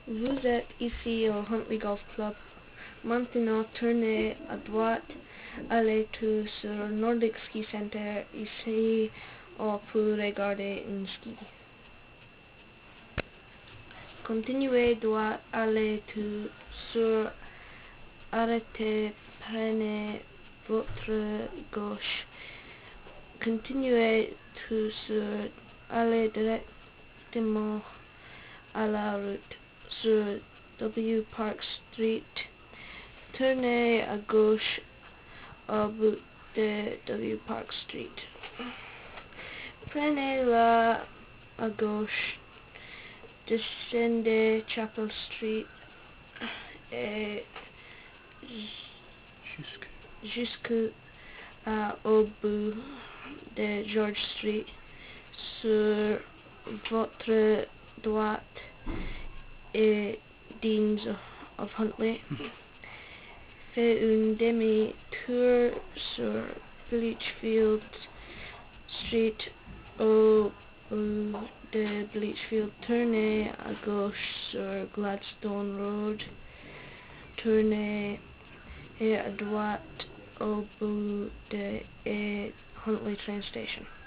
Vous êtes ici au Huntley Golf Club. Maintenant, tournez à droite, allez tout sur Nordic Ski Center, ici pour regarder un ski. Continuez droit, allez tout sur arrêtez, prenez votre gauche. Continuez tout sur allez directement à la route sur W Park Street. Tournez à gauche au bout de W Park Street. Prenez la à gauche, descendez Chapel Street et jusqu'au bout de George Street. Sur votre droite et Deans of Huntley. Faites un demi-tour sur Bleachfield Street au bout de Bleachfield. Tournez à gauche sur Gladstone Road. Tournez à droite au bout de Huntley Train Station.